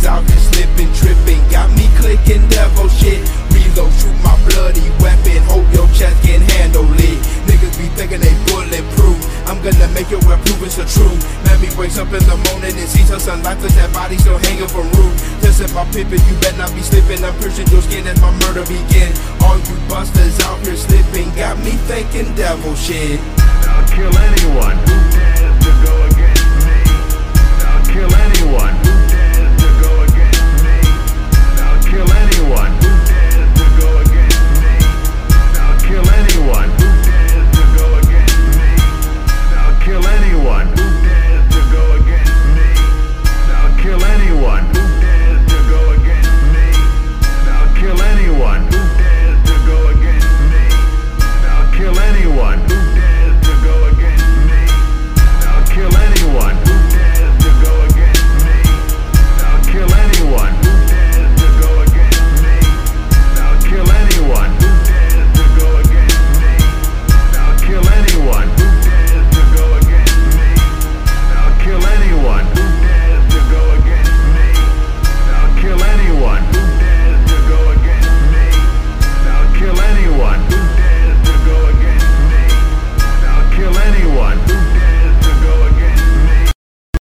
busters out here slipping, tripping, got me clicking devil shit. Reload, shoot my bloody weapon, hope your chest can handle it. Niggas be thinking they bulletproof, I'm gonna make your web prove it's the truth. Let me wakes up in the morning and sees her sunlight, cause that body still hanging from roof. Testing my pippin', you better not be slipping, I'm piercing your skin as my murder begin. All you busters out here slipping, got me thinking devil shit. I'll kill anyone who dares to go against me. I'll kill anyone who dares to go against me. I'll kill anyone who dares to go against me. I'll kill anyone who dares to go against me. I'll kill anyone who dares to go against me. I'll kill anyone who dares to go against me. I'll kill anyone who dares to go against me. I'll kill anyone who dares to go against me. I'll kill anyone who dares to go against me. I'll kill anyone who dares to go against me. I'll kill anyone who dares to go against me. I'll kill anyone who dares to go against me. I'll kill anyone who dares to go against me. I'll kill anyone who dares to go against me. I'll kill anyone who dares to go against me. I'll kill anyone who dares